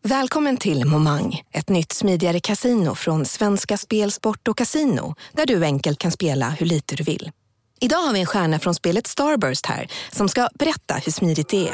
Välkommen till Momang, ett nytt smidigare casino från Svenska Spel, Sport och Casino, där du enkelt kan spela hur lite du vill. Idag har vi en stjärna från spelet Starburst här som ska berätta hur smidigt det är.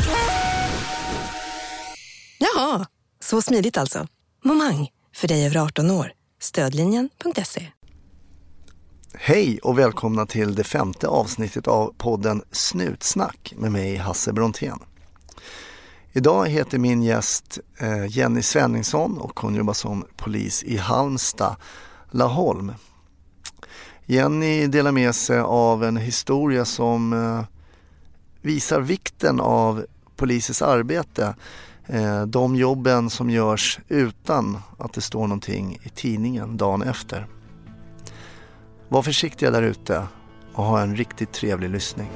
Jaha, så smidigt alltså. Momang, för dig över 18 år. Stödlinjen.se. Hej och välkomna till det 5:e avsnittet av podden Snutsnack med mig Hasse Brontén. Idag heter min gäst Jenny Svenningsson och hon jobbar som polis i Halmstad, Laholm. Jenny delar med sig av en historia som visar vikten av polisens arbete. De jobben som görs utan att det står någonting i tidningen dagen efter. Var försiktiga där ute och ha en riktigt trevlig lyssning.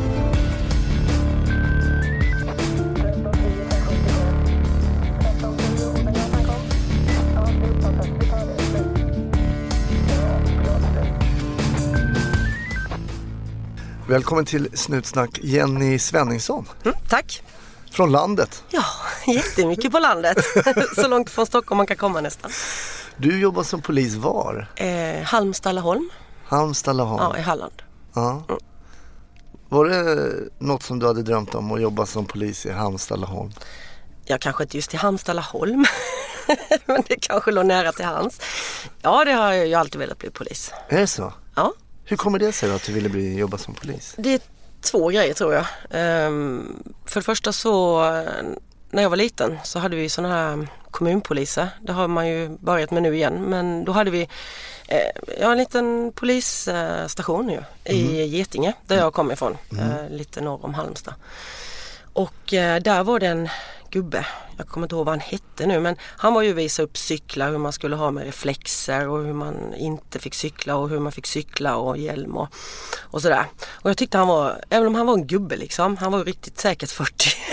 Välkommen till Snutsnack, Jenny Svenningsson. Tack. Från landet. Ja, jättemycket på landet. Så långt från Stockholm man kan komma nästan. Du jobbar som polis var? Halmstad, Laholm. Halmstad, Laholm. Ja, i Halland. Ja. Var det något som du hade drömt om att jobba som polis i Halmstad, Laholm? Ja, kanske inte just i Halmstad, Laholm. Men det kanske låg nära till hands. Ja, det har jag ju alltid velat bli polis. Är det så? Ja. Hur kommer det sig då att du ville jobba som polis? Det är 2 grejer tror jag. För det första så, när jag var liten så hade vi såna här kommunpoliser. Det har man ju börjat med nu igen. Men då hade vi en liten polisstation i Getinge, där jag kom ifrån. Lite norr om Halmstad. Och där var det en gubbe, jag kommer inte ihåg vad han hette nu, men han var ju visa upp cyklar, hur man skulle ha med reflexer och hur man inte fick cykla och hur man fick cykla och hjälm och sådär. Och jag tyckte han var, även om han var en gubbe liksom, han var riktigt säkert 40.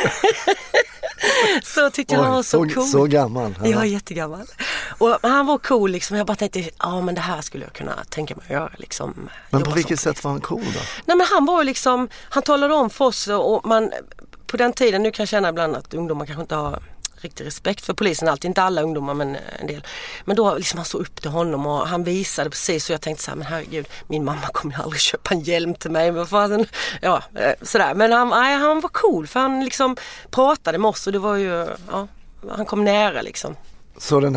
Så tyckte jag han var så cool. Så gammal. Ja, jättegammal. Och han var cool liksom, jag bara tänkte, men det här skulle jag kunna tänka mig att göra liksom. Men på vilket sätt var han cool då? Nej, men han var ju liksom, han talade om för oss och man, på den tiden, nu kan jag känna ibland att ungdomar kanske inte har riktig respekt för polisen, alltid, inte alla ungdomar men en del. Men då liksom han såg upp till honom och han visade precis, så jag tänkte så här, men herregud, min mamma kommer ju aldrig köpa en hjälm till mig, men fan, ja, sådär. Men han var cool, för han liksom pratade med oss och det var ju, ja, han kom nära liksom. Så den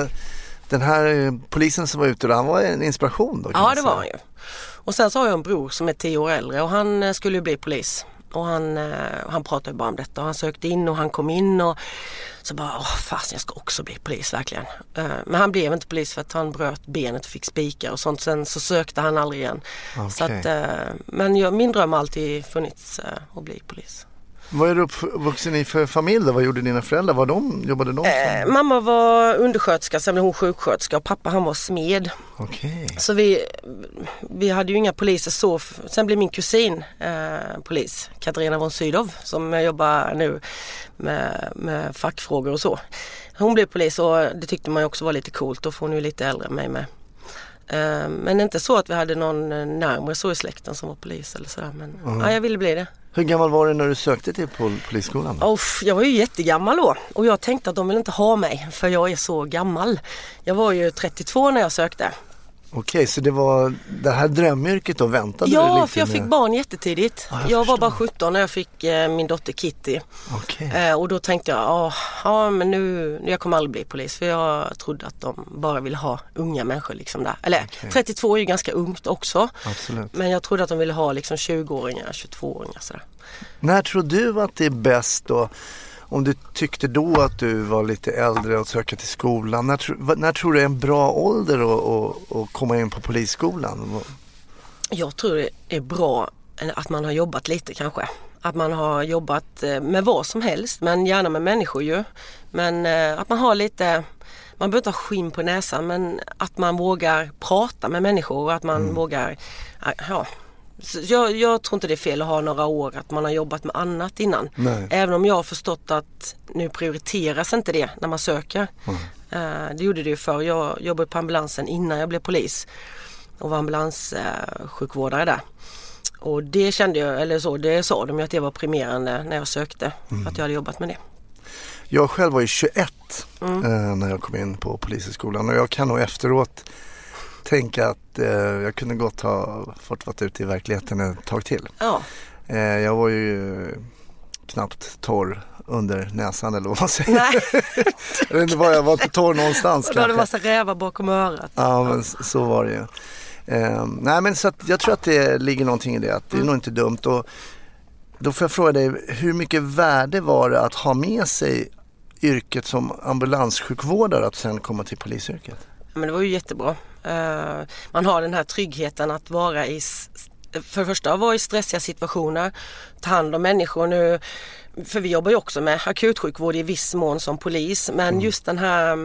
här polisen som var ute, han var en inspiration då? Ja, det var han ju. Och sen så har jag en bror som är 10 år äldre och han skulle ju bli polis. Och han pratade ju bara om detta och han sökte in och han kom in och så bara, fast jag ska också bli polis verkligen. Men han blev inte polis för att han bröt benet och fick spikar och sånt. Sen så sökte han aldrig igen. Okay. Så att, men min dröm har alltid funnits att bli polis. Vad är du uppvuxen i för familj? Vad gjorde dina föräldrar? Jobbade de? Mamma var undersköterska, sen blev hon sjuksköterska och pappa han var smed. Okay. Så vi hade ju inga poliser så. Sen blev min kusin polis, Katarina von Sydow, som jag jobbar nu med fackfrågor och så. Hon blev polis och det tyckte man ju också var lite coolt, och får hon ju lite äldre än mig med. Men inte så att vi hade någon närmare så i släkten som var polis eller sådär. Men ja, jag ville bli det. Hur gammal var du när du sökte till polisskolan? Jag var ju jättegammal då. Och jag tänkte att de vill inte ha mig för jag är så gammal. Jag var ju 32 när jag sökte. Okej, så det var det här drömyrket då, väntade du lite? Ja, för jag fick barn jättetidigt. Jag var bara 17 när jag fick min dotter Kitty. Okay. Och då tänkte jag, men nu jag kommer aldrig bli polis. För jag trodde att de bara ville ha unga människor liksom där. Eller 32 är ju ganska ungt också. Absolut. Men jag trodde att de ville ha liksom 20-åringar, 22-åringar sådär. När tror du att det är bäst då? Om du tyckte då att du var lite äldre och söka till skolan, när tror du är en bra ålder att komma in på polisskolan? Jag tror det är bra att man har jobbat lite kanske. Att man har jobbat med vad som helst, men gärna med människor ju. Men att man har lite, man behöver inte ha skinn på näsan, men att man vågar prata med människor och att man vågar, Jag tror inte det är fel att ha några år att man har jobbat med annat innan. Nej. Även om jag har förstått att nu prioriteras inte det när man söker. Det gjorde det ju förr. Jag jobbade på ambulansen innan jag blev polis och var ambulanssjukvårdare där. Och det kände jag, eller så, det sa de ju att det var primerande när jag sökte, att jag hade jobbat med det. Jag själv var ju 21 när jag kom in på polishögskolan och jag kan nog efteråt tänka att jag kunde gott ha fått vara ute i verkligheten ett tag till. Ja. Jag var ju knappt torr under näsan eller vad man säger. Nej. Jag vet inte vad, jag var inte torr någonstans. Och då hade du massa rävar bakom örat. Ja, men så var det ju. Nej, men så att jag tror att det ligger någonting i det. Att det är nog inte dumt. Och då får jag fråga dig, hur mycket värde var det att ha med sig yrket som ambulanssjukvårdare att sen komma till polisyrket? Men det var ju jättebra. Man har den här tryggheten att vara för det första vara i stressiga situationer, ta hand om människor nu. För vi jobbar ju också med akutsjukvård i viss mån som polis. Men just den här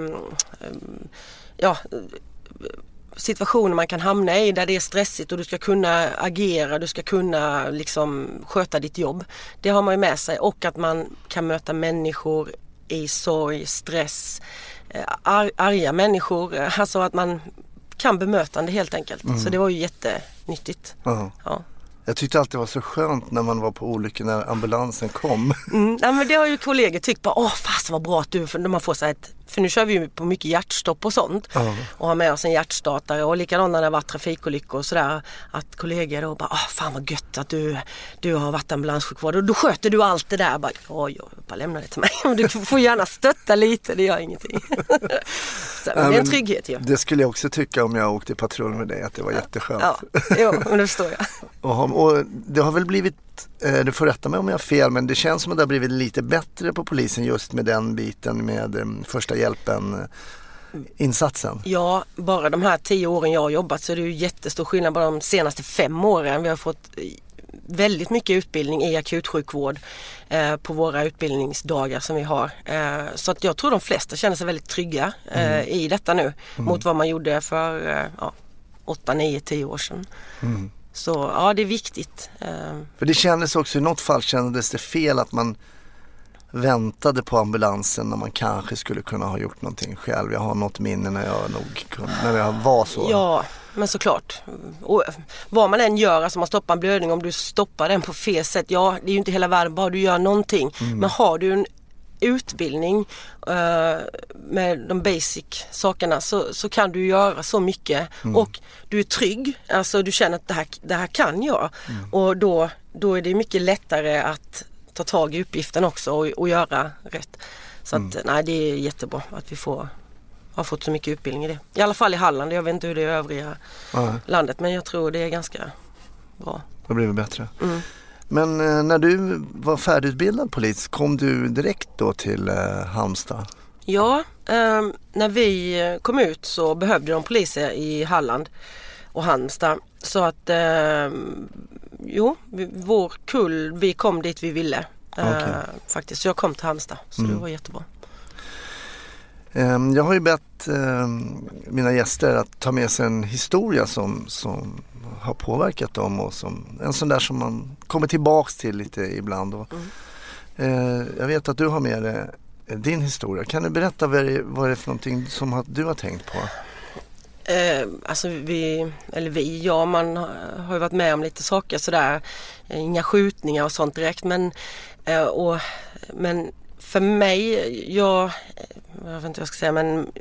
situationen man kan hamna i där det är stressigt och du ska kunna agera, du ska kunna liksom sköta ditt jobb. Det har man ju med sig, och att man kan möta människor i sorg, stress, arga människor. Alltså att man kan bemötande helt enkelt. Så det var ju jättenyttigt. Ja. Jag tyckte alltid det var så skönt när man var på olyckor när ambulansen kom. Ja, men det har ju kollegor tyckt bara, fast vad bra att du, för man får så här för nu kör vi ju på mycket hjärtstopp och sånt. Och har med oss en hjärtstartare, och likadant när det har varit trafikolyckor och sådär, att kollegor då bara, fan vad gött att du har varit ambulanssjukvård och då sköter du allt det där. Jag bara lämna det till mig. Du får gärna stötta lite, det gör ingenting. Så, men det är en trygghet ju. Det skulle jag också tycka om jag åkte patrull med dig, att det var jätteskönt. Ja, men det förstår jag. Och det har väl blivit, du får rätta mig om jag har fel, men det känns som att det har blivit lite bättre på polisen just med den biten med första hjälpen insatsen. Ja, bara de här 10 åren jag har jobbat så är det ju jättestor skillnad på de senaste 5 åren. Vi har fått väldigt mycket utbildning i akutsjukvård på våra utbildningsdagar som vi har. Så att jag tror de flesta känner sig väldigt trygga i detta nu mot vad man gjorde för 8, 9, 10 år sedan. Så ja, det är viktigt. För det kändes också, i något fall kändes det fel att man väntade på ambulansen när man kanske skulle kunna ha gjort någonting själv. Jag har något minne när jag var så. Ja, men såklart. Och vad man än gör, alltså man stoppar en blödning, om du stoppar den på fel sätt, det är ju inte hela världen, bara du gör någonting. Men har du en utbildning med de basic sakerna så kan du göra så mycket och du är trygg, alltså du känner att det här kan jag och då är det mycket lättare att ta tag i uppgiften också och göra rätt. Så att nej, det är jättebra att vi har fått så mycket utbildning i det. I alla fall i Halland, jag vet inte hur det är i övriga landet, men jag tror det är ganska bra. Det blir bättre. Men när du var färdigutbildad polis, kom du direkt då till Halmstad? Ja, när vi kom ut så behövde de poliser i Halland och Halmstad. Så att, vår kull, vi kom dit vi ville. Faktiskt, så jag kom till Halmstad, så det var jättebra. Jag har ju bett mina gäster att ta med sig en historia som har påverkat dem och en sån där som man kommer tillbaks till lite ibland. Jag vet att du har med dig din historia. Kan du berätta vad det är för någonting som du har tänkt på? Alltså man har ju varit med om lite saker sådär, inga skjutningar och sånt direkt, men för mig, jag vet inte vad jag ska säga, men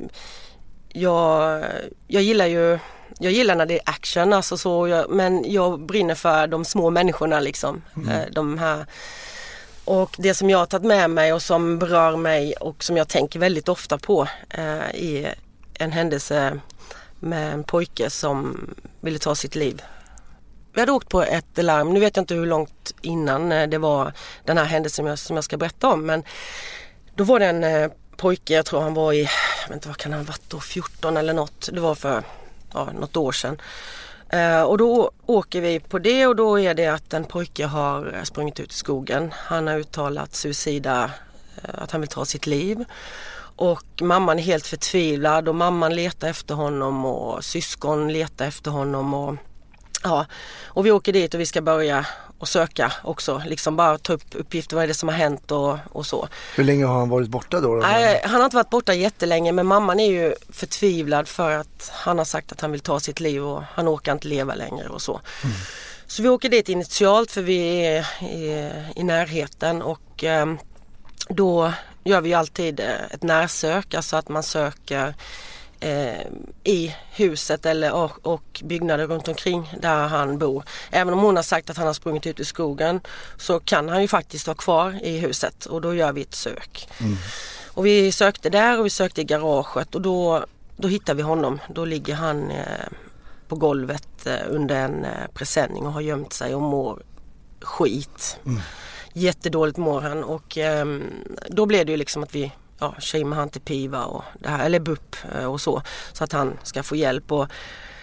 jag gillar när det är action, alltså så, men jag brinner för de små människorna liksom, de här. Och det som jag har tagit med mig och som berör mig och som jag tänker väldigt ofta på är en händelse med en pojke som ville ta sitt liv. Vi hade åkt på ett larm, nu vet jag inte hur långt innan det var den här händelsen som jag ska berätta om, men då var det en pojke, jag tror han var jag vet inte vad kan han ha varit då, 14 eller något, det var för något år sedan. Och då åker vi på det, och då är det att en pojke har sprungit ut i skogen. Han har uttalat suicida, att han vill ta sitt liv. Och mamman är helt förtvivlad, och mamman letar efter honom och syskon letar efter honom. Och vi åker dit och vi ska börja och söka också. Liksom bara ta upp uppgifter, vad är det som har hänt och så. Hur länge har han varit borta då? Nej, han har inte varit borta jättelänge, men mamman är ju förtvivlad för att han har sagt att han vill ta sitt liv och han orkar inte leva längre och så. Så vi åker dit initialt för vi är i närheten, och då gör vi alltid ett närsök, alltså att man söker i huset och byggnader runt omkring där han bor. Även om hon har sagt att han har sprungit ut i skogen så kan han ju faktiskt vara kvar i huset och då gör vi ett sök. Och vi sökte där och vi sökte i garaget och då hittade vi honom. Då ligger han på golvet under en presenning och har gömt sig och mår skit. Jättedåligt mår han och då blev det ju liksom att vi kör med han till PIVA och det här, eller BUP och så att han ska få hjälp och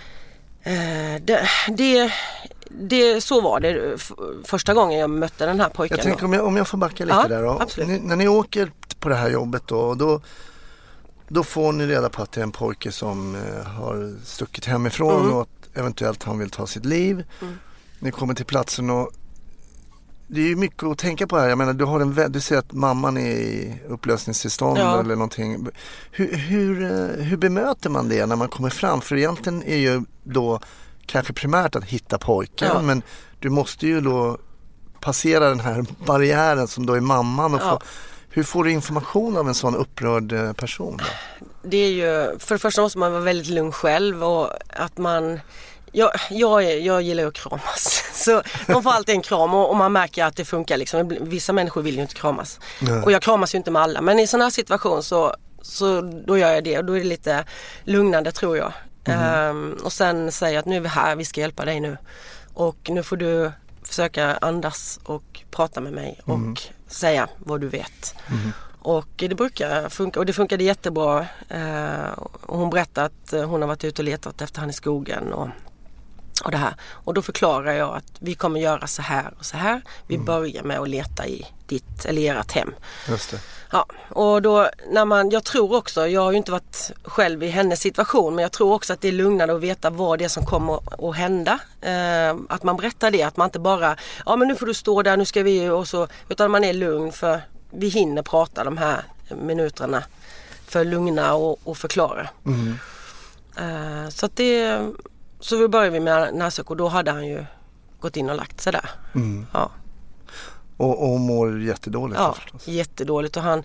det så var det första gången jag mötte den här pojken. Jag tänker om jag får backa lite där då. När ni åker på det här jobbet då får ni reda på att det är en pojke som har stuckit hemifrån och att eventuellt han vill ta sitt liv. Ni kommer till platsen och det är ju mycket att tänka på här. Jag menar, du ser att mamman är i upplösningstillstånd eller någonting. Hur bemöter man det när man kommer fram? För egentligen är ju då kanske primärt att hitta pojken, men du måste ju då passera den här barriären som då är mamman och hur får du information av en sån upprörd person då? Det är ju, för det första måste man vara väldigt lugn själv och att man... Jag gillar ju att kramas. Så de får alltid en kram och man märker att det funkar liksom. Vissa människor vill ju inte kramas. Nej. Och jag kramas ju inte med alla. Men i sån här situation så då gör jag det. Och då är det lite lugnande tror jag. Och sen säger att nu är vi här, vi ska hjälpa dig nu. Och nu får du försöka andas och prata med mig och säga vad du vet. Och det brukar funka och det funkade jättebra. Och hon berättade att hon har varit ute och letat efter han i skogen och det här. Och då förklarar jag att vi kommer göra så här och så här. Vi börjar med att leta i ditt eller ert hem. Just det. Ja, och då jag tror också, jag har ju inte varit själv i hennes situation, men jag tror också att det är lugnare att veta vad det är som kommer att hända. Att man berättar det, att man inte bara, men nu får du stå där, nu ska vi och så, utan man är lugn för vi hinner prata de här minuterna för lugna och förklara. Så att så vi började med närsök och då hade han ju gått in och lagt sig där. Ja. Och mår jättedåligt. Ja, jättedåligt och han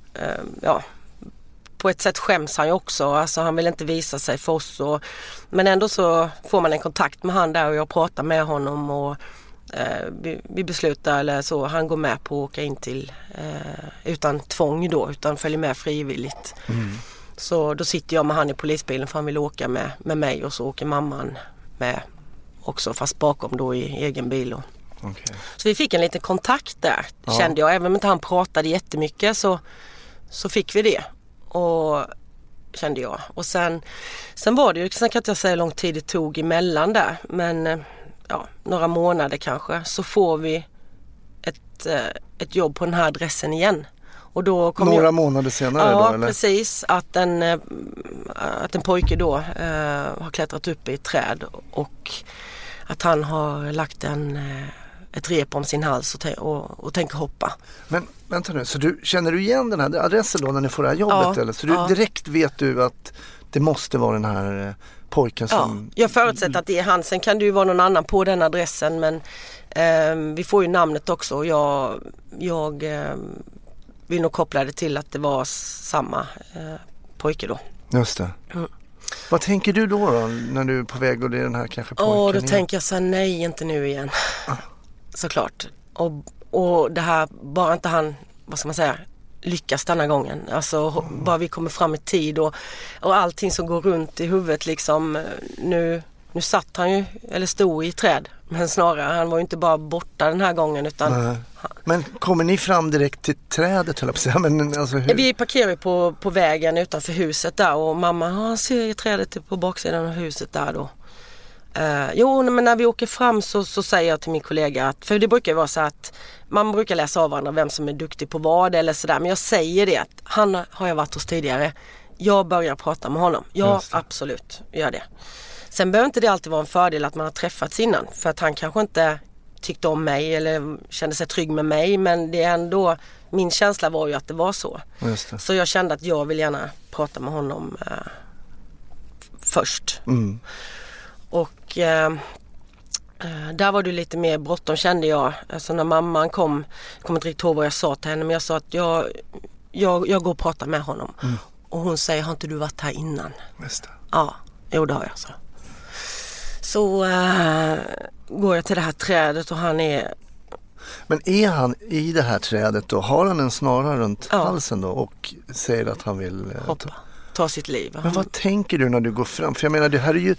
på ett sätt skäms han ju också. Alltså han vill inte visa sig för oss. Men ändå så får man en kontakt med han där och jag pratar med honom och vi beslutar eller så. Han går med på att åka in till utan tvång då, utan följer med frivilligt. Så då sitter jag med han i polisbilen för han vill åka med mig och så åker mamman med också fast bakom då i egen bil. Okay. Så vi fick en liten kontakt där kände jag. Även om inte han pratade jättemycket så fick vi det. Och kände jag. Och sen var det ju, sen kan jag inte säga hur lång tid det tog emellan där. Men några månader kanske så får vi ett jobb på den här adressen igen. Och då kom några månader senare då eller? Ja, precis. Att en pojke då har klättrat upp i ett träd och att han har lagt ett rep om sin hals och tänker hoppa. Men vänta nu, så känner du igen den här adressen då när ni får det här jobbet eller? Så du direkt vet du att det måste vara den här pojken som... Ja, jag förutsätter att det är han. Sen kan det ju vara någon annan på den adressen men vi får ju namnet också och jag vill nog koppla det till att det var samma pojke då. Just det. Vad tänker du då när du är på väg och det är den här kanske pojken? Då tänker jag så här, nej inte nu igen. Såklart. Och det här, bara inte han, vad ska man säga, lyckas denna gången. Alltså bara vi kommer fram i tid och allting som går runt i huvudet liksom. Nu satt han ju, eller stod i träd. Men snarare, han var ju inte bara borta den här gången utan... Men kommer ni fram direkt till trädet? Men, alltså, hur? Vi parkerar ju på vägen utanför huset där och mamma ser trädet på baksidan av huset där då. Men när vi åker fram så säger jag till min kollega att, för det brukar ju vara så att man brukar läsa av varandra vem som är duktig på vad eller sådär, men jag säger det att han har jag varit hos tidigare, jag börjar prata med honom. Ja, absolut, gör det. Sen behöver inte det alltid vara en fördel att man har träffats innan, för att han kanske inte tyckte om mig eller kände sig trygg med mig, men det är ändå, min känsla var ju att det var så. Just det. Så jag kände att jag vill gärna prata med honom först. Och där var det lite mer bråttom kände jag. Alltså när mamman kom inte riktigt ihåg vad jag sa till henne, men jag sa att jag går och pratar med honom. Och hon säger, har inte du varit här innan? Just det. Ja, jo det har jag. Så går jag till det här trädet och han är... Men är han i det här trädet då? Har han en snara runt halsen då och säger att han vill ta sitt liv? Men vad tänker du när du går fram? För jag menar, det här är ju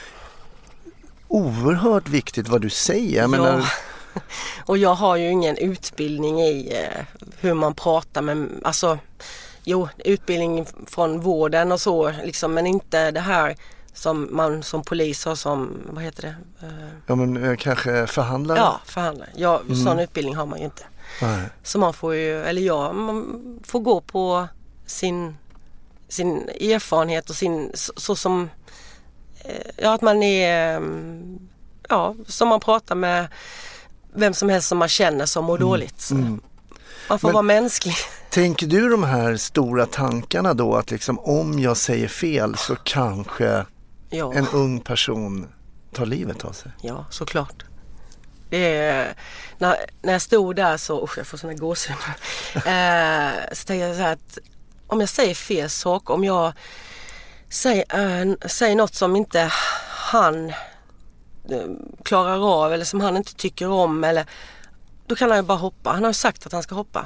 oerhört viktigt vad du säger. Jag menar... Och jag har ju ingen utbildning i hur man pratar med... Alltså, jo, utbildning från vården och så, liksom, men inte det här som man som polis har som, vad heter det? Ja, men kanske förhandlare? Ja, förhandlare. Ja, sån utbildning har man ju inte. Nej. Så man får ju, man får gå på sin erfarenhet och så som, att man är, som man pratar med vem som helst som man känner som mår dåligt. Så. Man får vara mänsklig. Tänker du de här stora tankarna då att liksom om jag säger fel så kanske en ung person tar livet av sig? Ja, såklart. Det är, när jag stod där så, jag får såna gåshud. Så tänkte jag så här att om jag säger fel sak, om jag säger något som inte han klarar av eller som han inte tycker om, eller då kan han ju bara hoppa. Han har sagt att han ska hoppa.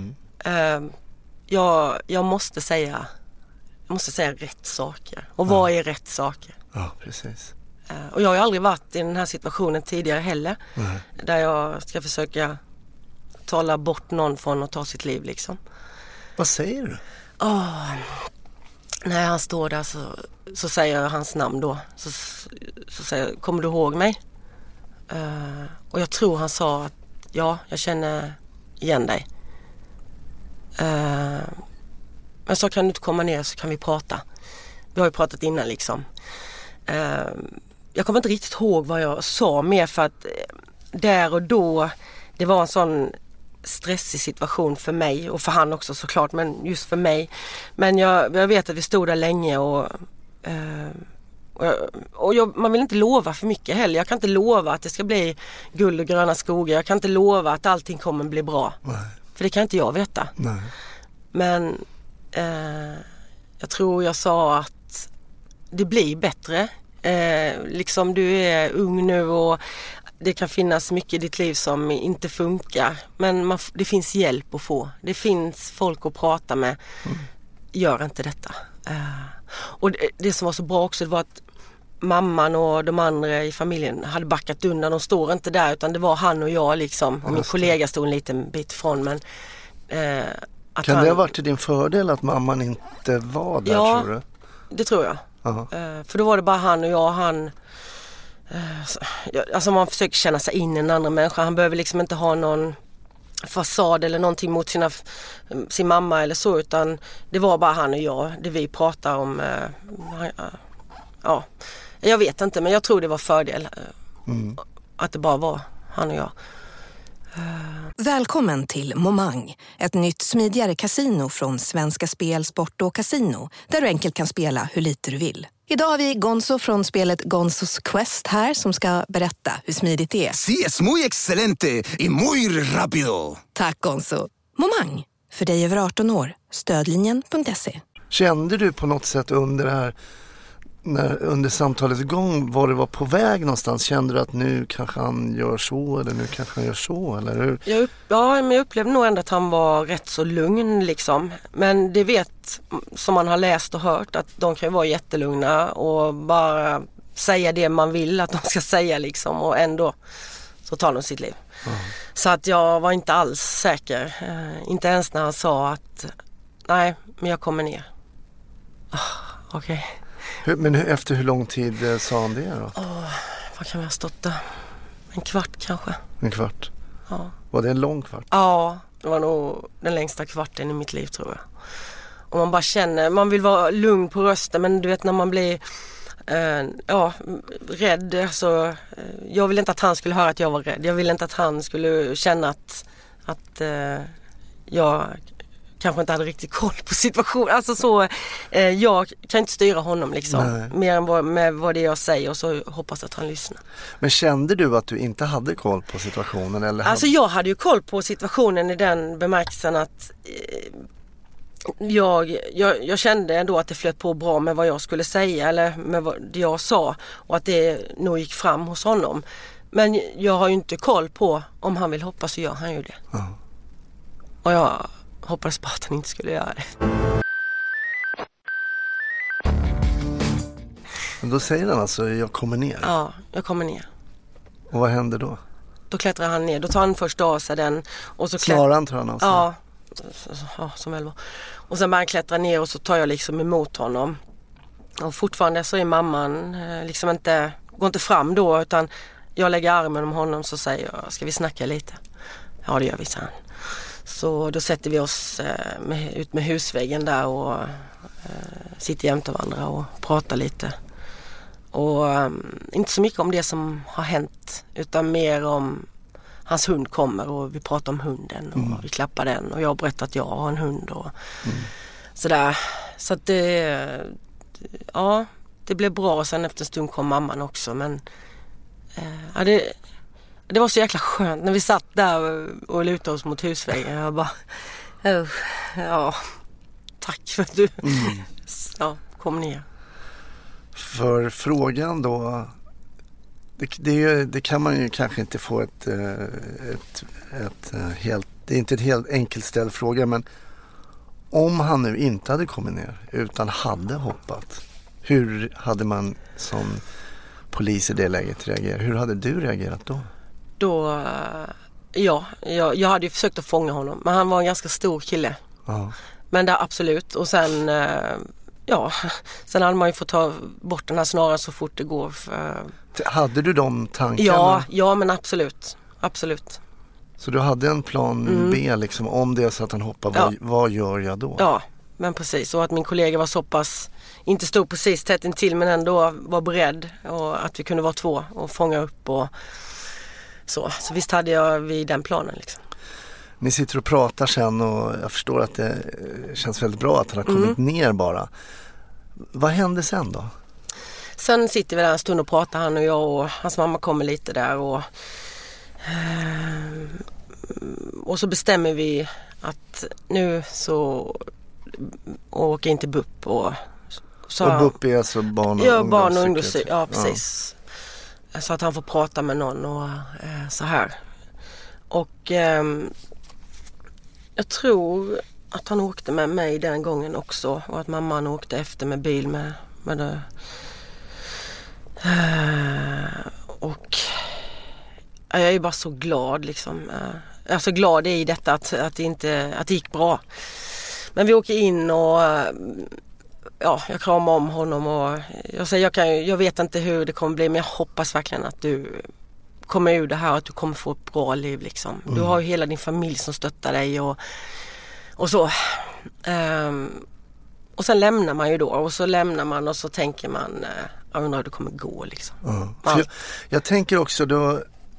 Jag måste säga rätt saker. Och vad är rätt saker? Ja, precis. Och jag har ju aldrig varit i den här situationen tidigare heller. Där jag ska försöka tala bort någon från att ta sitt liv liksom. Vad säger du? När han står där så säger jag hans namn då. Så säger jag, kommer du ihåg mig? Och jag tror han sa att ja, jag känner igen dig. Men så kan du inte komma ner så kan vi prata. Vi har ju pratat innan liksom. Jag kommer inte riktigt ihåg vad jag sa mer för att där och då det var en sån stressig situation för mig och för han också såklart, men just för mig. Men jag vet att vi stod där länge och man vill inte lova för mycket heller. Jag kan inte lova att det ska bli guld och gröna skogar. Jag kan inte lova att allting kommer bli bra. Nej. För det kan inte jag veta. Nej. Men jag tror jag sa att det blir bättre. Liksom du är ung nu och det kan finnas mycket i ditt liv som inte funkar. Men det finns hjälp att få. Det finns folk att prata med. Gör inte detta. Och det som var så bra också, det var att mamman och de andra i familjen hade backat undan. De står inte där utan det var han och jag liksom. Och min kollega stod en liten bit ifrån. Men, kan det ha varit till din fördel att mamman inte var där, tror du? Ja, det tror jag. För då var det bara han och jag. Alltså man försöker känna sig in i en annan människa. Han behöver liksom inte ha någon fasad eller någonting mot sin mamma eller så, utan det var bara han och jag. Det vi pratar om. Jag vet inte, men jag tror det var fördel att det bara var han och jag. Välkommen till Momang, ett nytt smidigare kasino från Svenska Spel, Sport och Casino, där du enkelt kan spela hur lite du vill. Idag har vi Gonzo från spelet Gonzos Quest här som ska berätta hur smidigt det är. Sí, es muy excelente y muy rápido. Tack Gonzo. Momang, för dig över 18 år. Stödlinjen.se. Kände du på något sätt under det här, under samtalets gång, var det var på väg någonstans? Kände du att nu kanske han gör så eller nu kanske han gör så? Eller hur? Men jag upplevde nog ändå att han var rätt så lugn liksom. Men det vet, som man har läst och hört, att de kan ju vara jättelugna och bara säga det man vill att de ska säga liksom. Och ändå så tar de sitt liv. Så att jag var inte alls säker. Inte ens när han sa att nej, men jag kommer ner. Okej. Men efter hur lång tid sa han det då? Vad kan vi ha stått där? En kvart kanske. En kvart? Ja. Var det en lång kvart? Ja, det var nog den längsta kvarten i mitt liv tror jag. Och man bara känner, man vill vara lugn på rösten, men du vet när man blir rädd. Alltså, jag ville inte att han skulle höra att jag var rädd. Jag ville inte att han skulle känna att jag kanske inte hade riktigt koll på situationen. Alltså så, jag kan inte styra honom liksom. Nej. Mer än med vad det jag säger, och så hoppas att han lyssnar. Men kände du att du inte hade koll på situationen? Eller alltså jag hade ju koll på situationen i den bemärkelsen att Jag kände ändå att det flöt på bra med vad jag skulle säga eller med vad jag sa och att det nog gick fram hos honom. Men jag har ju inte koll på om han vill hoppa så gör han ju det. Ja. Och jag hoppades bara att han inte skulle göra det. Men då säger han alltså, jag kommer ner. Ja, jag kommer ner. Och vad händer då? Då klättrar han ner. Då tar han först av sig den. Och så snaran tar han av sig? Ja, som väl var. Och sen börjar han klättra ner och så tar jag liksom emot honom. Och fortfarande så är mamman liksom går inte fram då, utan jag lägger armen om honom så säger jag, ska vi snacka lite? Ja, det gör vi, så han. Så då sätter vi oss ut med husväggen där och sitter jämte varandra och pratar lite. Och inte så mycket om det som har hänt, utan mer om hans hund kommer och vi pratar om hunden och vi klappar den och jag har berättat att jag har en hund och sådär. Så att det blev bra. Sen efter en stund kom mamman också, men det var så jäkla skönt när vi satt där och lutade oss mot husväggen. Jag bara, tack för att du kom ner. För frågan då, det kan man ju kanske inte få ett helt, det är inte ett helt enkelt ställd fråga, men om han nu inte hade kommit ner utan hade hoppat, hur hade man som polis i det läget reagerat? Hur hade du reagerat då? Jag hade ju försökt att fånga honom, men han var en ganska stor kille. Ja. Men det absolut, och sen sen hade man ju fått ta bort den här snaran så fort det går. Hade du de tankarna? Ja, men absolut. Så du hade en plan B liksom, om det är så att han hoppar, vad gör jag då? Ja, men precis. Och att min kollega var så pass, inte stod precis tätt intill men ändå var beredd, och att vi kunde vara två och fånga upp och så. Så visst hade vi den planen liksom. Ni sitter och pratar sen och jag förstår att det känns väldigt bra att han har kommit ner bara. Vad hände sen då? Sen sitter vi där en stund och pratar, han och jag, och hans mamma kommer lite där och så bestämmer vi att nu så åker in till BUP och BUP är alltså barn och ungdomspsykiatri. Ja, precis. Ja. Så att han får prata med någon och så här. Och jag tror att han åkte med mig den gången också, och att mamman åkte efter med bil med det. Och jag är bara så glad liksom. Jag är så glad i detta att det gick bra. Men vi åker in och jag kramar om honom och jag säger jag vet inte hur det kommer bli, men jag hoppas verkligen att du kommer ur det här och att du kommer få ett bra liv liksom. Du har ju hela din familj som stöttar dig och så. Och sen lämnar man ju då, och så lämnar man och så tänker man, jag undrar hur det kommer gå liksom. Jag tänker också då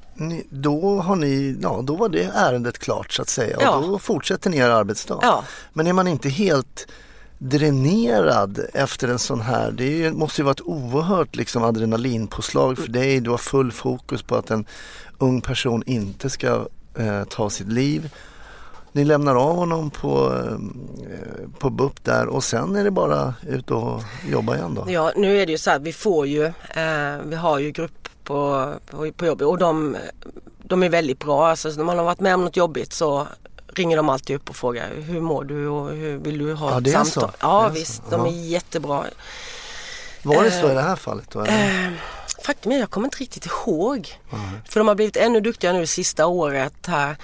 var det ärendet klart så att säga, och då fortsätter ni er arbetsdag. Ja. Men är man inte helt dränerad efter en sån här, det måste ju vara ett oerhört liksom adrenalinpåslag för dig. Du har full fokus på att en ung person inte ska ta sitt liv. Ni lämnar av honom på BUP där, och sen är det bara ut och jobba igen då? Ja, nu är det ju så att vi har ju grupp på jobbet, och de är väldigt bra. Alltså, när man har varit med om något jobbigt så ringer de alltid upp och frågar hur mår du och hur vill du ha ett samtal? Ja, visst, de är jättebra. Var det så i det här fallet då? Faktum är, jag kommer inte riktigt ihåg. För de har blivit ännu duktigare nu det sista året här.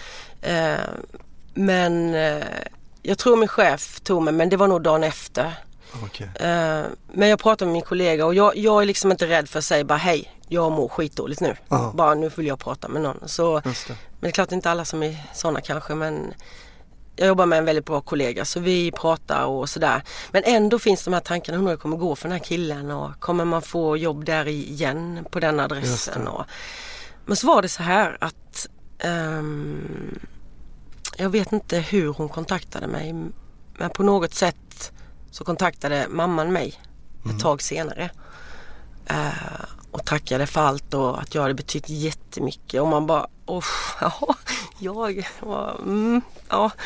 Men jag tror min chef tog mig, men det var nog dagen efter. Okay. Men jag pratade med min kollega, och jag är liksom inte rädd för att säga bara hej, jag mår skitdåligt nu. Bara nu vill jag prata med någon. Så, men det är klart inte alla som är sådana kanske, men jag jobbar med en väldigt bra kollega, så vi pratar och sådär. Men ändå finns de här tankarna, hur det kommer gå för den här killen, och kommer man få jobb där igen på den adressen. Men så var det så här att jag vet inte hur hon kontaktade mig, men på något sätt så kontaktade mamman mig ett tag senare och tackade för allt och att jag hade betytt jättemycket, och man bara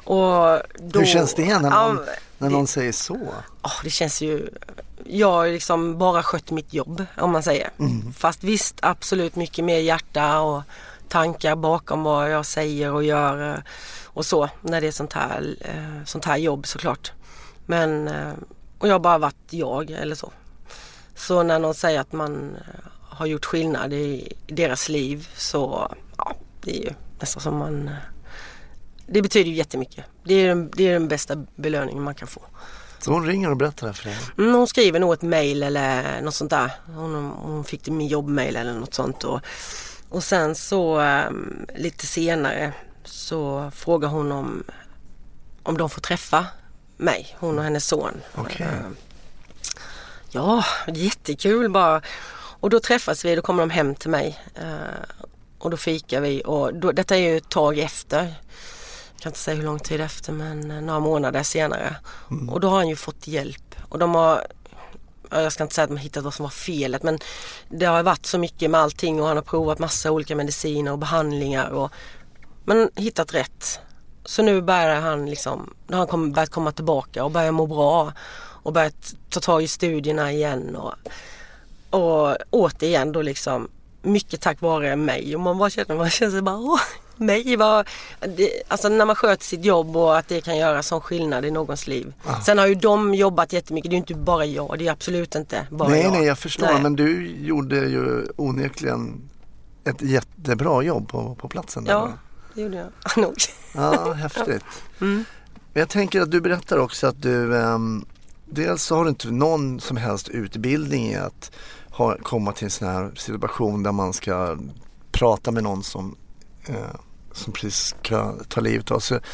Och då, hur känns det när någon säger så? Det känns ju... Jag har liksom bara skött mitt jobb, om man säger. Fast visst, absolut mycket mer hjärta och tankar bakom vad jag säger och gör och så, när det är sånt här jobb såklart. Men, och jag har bara varit jag eller så. Så när någon säger att man har gjort skillnad i deras liv, så det är ju nästan som man... Det betyder ju jättemycket. Det är den bästa belöningen man kan få. Så hon ringer och berättar det för dig? Hon skriver nog ett mejl eller något sånt där. Hon fick min jobbmejl eller något sånt. Och sen så lite senare så frågar hon om de får träffa mig, hon och hennes son. Okej. Ja, jättekul bara. Och då träffas vi, då kommer de hem till mig. Och då fikar vi. Och detta är ju ett tag efter. Jag kan inte säga hur lång tid efter, men några månader senare. Och då har han ju fått hjälp. Och de har... Jag ska inte säga att de har hittat vad som var felet, men det har varit så mycket med allting och han har provat massa olika mediciner och behandlingar men hittat rätt. Så nu börjar han liksom, nu har han börjat komma tillbaka och börjar må bra och börjat ta tag i studierna igen och återigen då liksom mycket tack vare mig, och man känner sig bara mig var alltså när man sköter sitt jobb och att det kan göra sån skillnad i någons liv. Sen har ju de jobbat jättemycket, det är ju inte bara jag, det är absolut inte bara jag. Nej, jag förstår, men du gjorde ju onekligen ett jättebra jobb på platsen där. Ja, det gjorde jag nog. Ja, häftigt. Men jag tänker att du berättar också att du dels så har du inte någon som helst utbildning i att komma till en sån här situation där man ska prata med någon som precis ska ta livet av sig.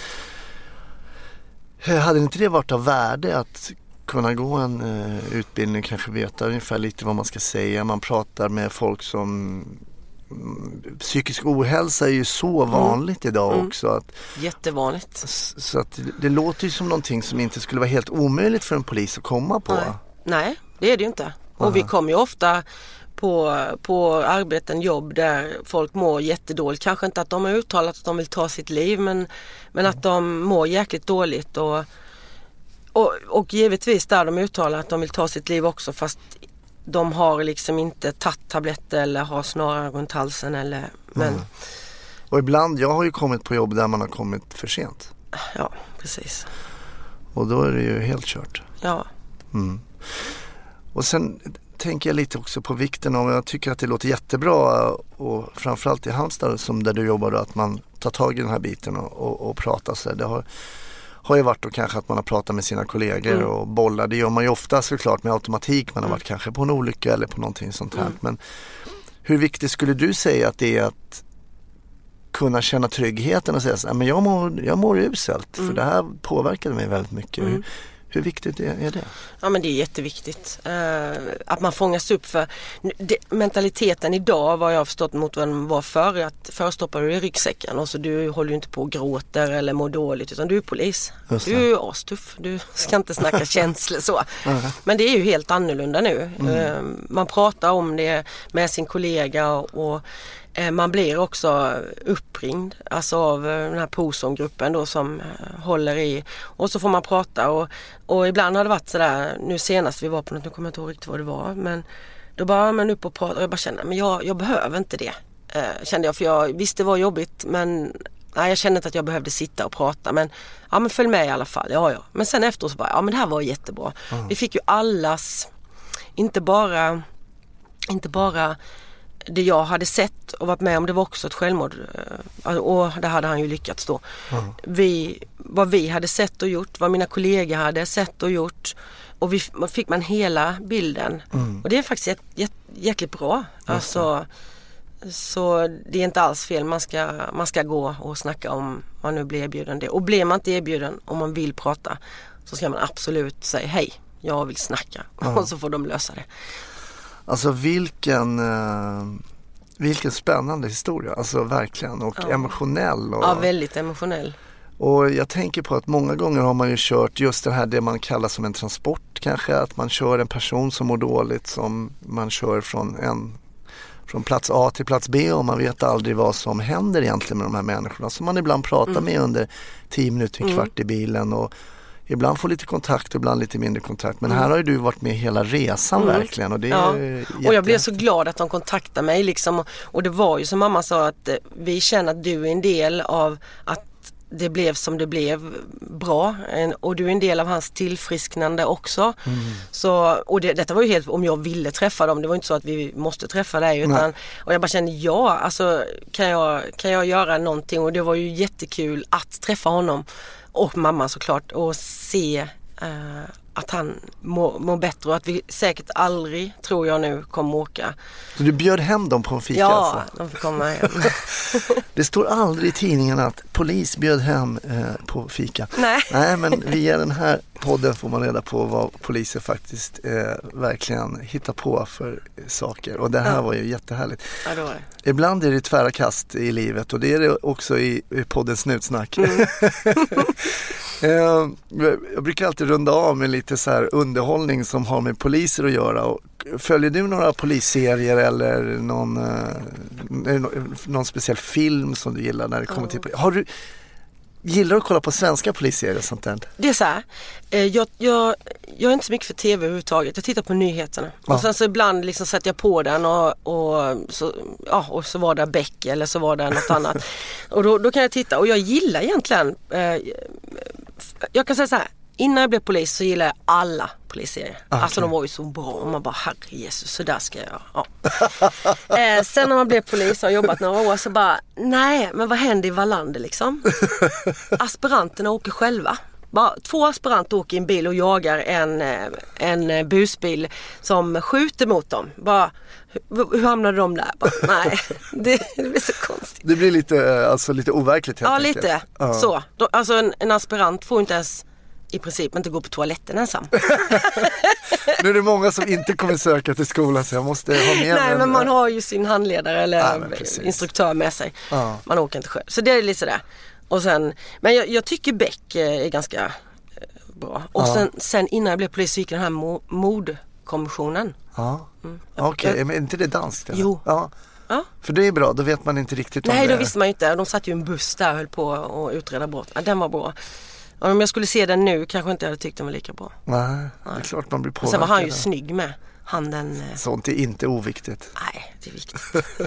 Hade inte det varit av värde att kunna gå en utbildning, kanske veta ungefär lite vad man ska säga? Man pratar med folk som... Psykisk ohälsa är ju så vanligt idag också. Jättevanligt. Så att det låter ju som någonting som inte skulle vara helt omöjligt för en polis att komma på. Nej, det är det ju inte. Och vi kommer ju ofta på arbeten, jobb där folk mår jättedåligt. Kanske inte att de har uttalat att de vill ta sitt liv, men att de mår jäkligt dåligt. Och givetvis där de uttalar att de vill ta sitt liv också, fast de har liksom inte tagit tabletter eller har snarare runt halsen. Och ibland, jag har ju kommit på jobb där man har kommit för sent. Ja, precis. Och då är det ju helt kört. Ja. Och sen tänker jag lite också på vikten av, jag tycker att det låter jättebra, och framförallt i Halmstad som där du jobbar då, att man tar tag i den här biten och pratar sig. Det har ju varit då kanske att man har pratat med sina kollegor och bollar. Det gör man ju ofta såklart med automatik. Man har varit kanske på en olycka eller på någonting sånt här. Men hur viktigt skulle du säga att det är att kunna känna tryggheten och säga så, men jag mår uselt för det här påverkade mig väldigt mycket. Hur viktigt är det? Ja, men det är jätteviktigt. Att man fångas upp för mentaliteten idag, vad jag har förstått mot vad den var förr, att förstoppar du i ryggsäcken och så du håller ju inte på och gråter eller mår dåligt, utan du är polis. Du är astuff. Du ska inte snacka känslor så. Men det är ju helt annorlunda nu. Man pratar om det med sin kollega och man blir också uppringd av den här POSOM-gruppen då som håller i, och så får man prata och ibland har det varit sådär, nu senast vi var på något, nu kommer jag inte ihåg riktigt vad det var, men då bara man upp och prata och jag bara känner, men jag behöver inte det, kände jag, för jag visste det var jobbigt, men nej, jag kände inte att jag behövde sitta och prata, men följ med i alla fall, ja. Men sen efteråt så bara, men det här var jättebra. Vi fick ju allas, inte bara det jag hade sett och varit med om, det var också ett självmord, och det hade han ju lyckats då. Vad vi hade sett och gjort, vad mina kollegor hade sett och gjort, och fick man hela bilden. Och det är faktiskt jäkligt bra. Så det är inte alls fel, man ska gå och snacka om man nu blir erbjuden det. Och blir man inte erbjuden, om man vill prata, så ska man absolut säga hej, jag vill snacka. Och så får de lösa det. Alltså vilken spännande historia, alltså verkligen, och emotionell. Ja, väldigt emotionell. Och jag tänker på att många gånger har man ju kört just det här, det man kallar som en transport kanske, att man kör en person som mår dåligt, som man kör från från plats A till plats B och man vet aldrig vad som händer egentligen med de här människorna som man ibland pratar med under 10 minuter, en kvart i bilen och ibland får lite kontakt och ibland lite mindre kontakt. Men här har ju du varit med hela resan verkligen. Och, det är och jag blev så glad att de kontaktade mig. Liksom. Och det var ju som mamma sa att vi känner att du är en del av att det blev som det blev bra. Och du är en del av hans tillfrisknande också. Så, och detta var ju helt om jag ville träffa dem. Det var inte så att vi måste träffa dig. Utan, och jag bara kände, alltså, kan jag göra någonting? Och det var ju jättekul att träffa honom. Och mamma såklart. Och se att han mår bättre. Och att vi säkert aldrig, tror jag nu, kommer åka. Så du bjöd hem dem på en fika? Ja, alltså? de får komma hem. Det står aldrig i tidningen att polis bjöd hem på fika. Nej, men via den här podden får man reda på vad poliser faktiskt verkligen hittar på för saker. Och det här var ju jättehärligt. Ja, det var det. Ibland är det tvära kast i livet och det är det också i podden Snutsnack. Jag brukar alltid runda av med lite så här underhållning som har med poliser att göra. Och följer du några polisserier eller någon speciell film som du gillar när det kommer till gillar du att kolla på svenska polisserier och sånt där? Det är så här, jag är inte så mycket för tv överhuvudtaget. Jag tittar på nyheterna. Ja. Och sen så ibland liksom sätter jag på den och så var det Beck eller så var det något annat. Och då kan jag titta. Och jag gillar egentligen, jag kan säga så här, innan jag blev polis så gillar jag alla polisserier. Okay. Alltså de var ju så bra. Och man bara, herre Jesus, så där ska jag. Ja. Sen när man blev polis och har jobbat några år så bara, nej, men vad händer i Wallander liksom? Aspiranterna åker själva. Bara 2 aspiranter åker i en bil och jagar en busbil som skjuter mot dem. Bara, hur hamnade de där? Bara, nej, det blir så konstigt. Det blir lite overkligt helt enkelt. Lite. Så. Alltså en aspirant får inte ens i princip inte gå på toaletten ensam. Nu är det många som inte kommer söka till skolan så jag måste ha med Nej, men man har ju sin handledare eller instruktör med sig. Man åker inte själv. Så det är lite sådär. Och sen, men jag tycker Beck är ganska bra. Och sen innan jag blev polis gick den här mordkommissionen. Ja. Okej, men är inte det danskt? Eller? Jo. Ja. För det är bra, då vet man inte riktigt om Nej, det. då visste man ju inte. De satt ju i en buss där och höll på att utreda brott. Ja, den var bra. Och om jag skulle se den nu kanske inte jag hade tyckt den var lika bra. Nej, det är klart man blir påverkad. Och sen var han ju snygg med. Sånt är inte oviktigt. Nej, det är viktigt.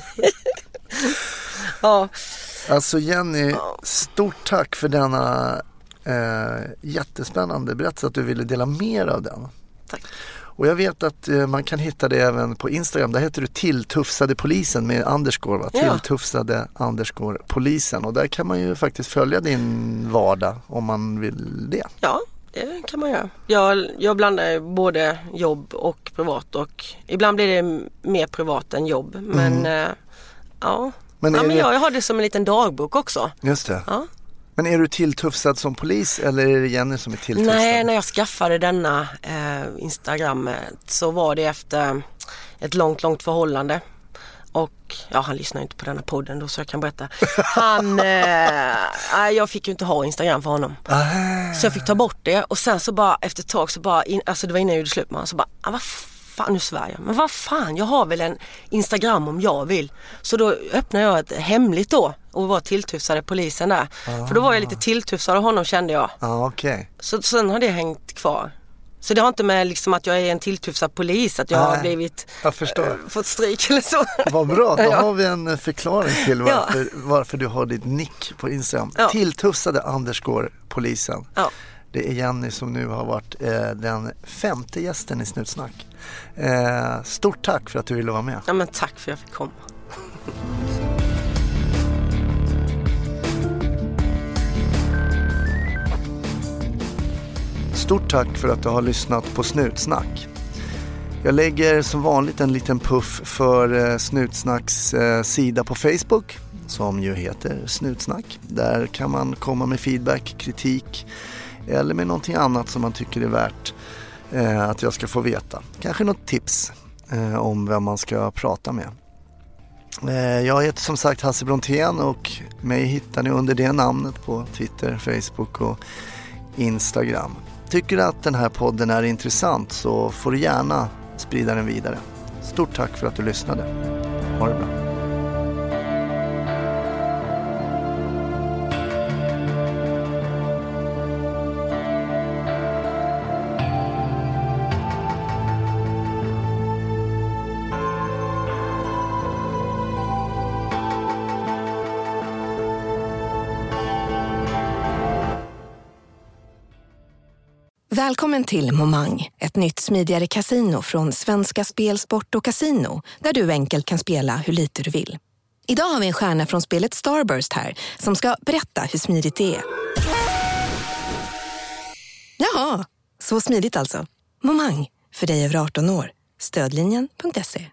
Ja. Alltså Jenny, stort tack för denna jättespännande berättelse att du ville dela mer av den. Tack. Och jag vet att man kan hitta det även på Instagram. Där heter du Tilltufsade polisen med underscore, va? Ja. Tilltufsade underscore polisen. Och där kan man ju faktiskt följa din vardag om man vill det. Ja, det kan man göra. Jag blandar både jobb och privat. Och ibland blir det mer privat än jobb. Men jag har det som en liten dagbok också. Just det. Ja. Men är du tilltufsad som polis eller är det Jenny som är tilltufsad? Nej, när jag skaffade denna Instagram så var det efter ett långt förhållande. Och han lyssnar inte på denna podden då så jag kan berätta. Jag fick ju inte ha Instagram för honom. Så jag fick ta bort det och sen så bara efter ett tag så bara, alltså det var innan jag gjorde slut med honom, så bara, vad fan, nu svär jag. Men vad fan, jag har väl en Instagram om jag vill. Så då öppnade jag ett hemligt då och var tilltufsade polisen där. För då var jag lite tilltufsad av honom, kände jag. Okay. Så sen har det hängt kvar. Så det har inte med liksom att jag är en tilltufsad polis, att jag har blivit fått stryk eller så. Vad bra, då har vi en förklaring till varför du har ditt nick på Instagram. Ja. Tilltufsade underscore polisen. Ja. Det är Jenny som nu har varit den 5:e gästen i Snutsnack. Stort tack för att du ville vara med. Ja, men tack för att jag fick komma. Stort tack för att du har lyssnat på Snutsnack. Jag lägger som vanligt en liten puff för Snutsnacks sida på Facebook som ju heter Snutsnack. Där kan man komma med feedback, kritik eller med någonting annat som man tycker är värt att jag ska få veta. Kanske något tips om vem man ska prata med. Jag heter som sagt Hasse Brontén och mig hittar ni under det namnet på Twitter, Facebook och Instagram. Tycker du att den här podden är intressant så får du gärna sprida den vidare. Stort tack för att du lyssnade. Ha det bra. Välkommen till Momang, ett nytt smidigare kasino från Svenska Spel, Sport och Casino, där du enkelt kan spela hur lite du vill. Idag har vi en stjärna från spelet Starburst här, som ska berätta hur smidigt det är. Jaha, så smidigt alltså. Momang, för dig över 18 år. Stödlinjen.se.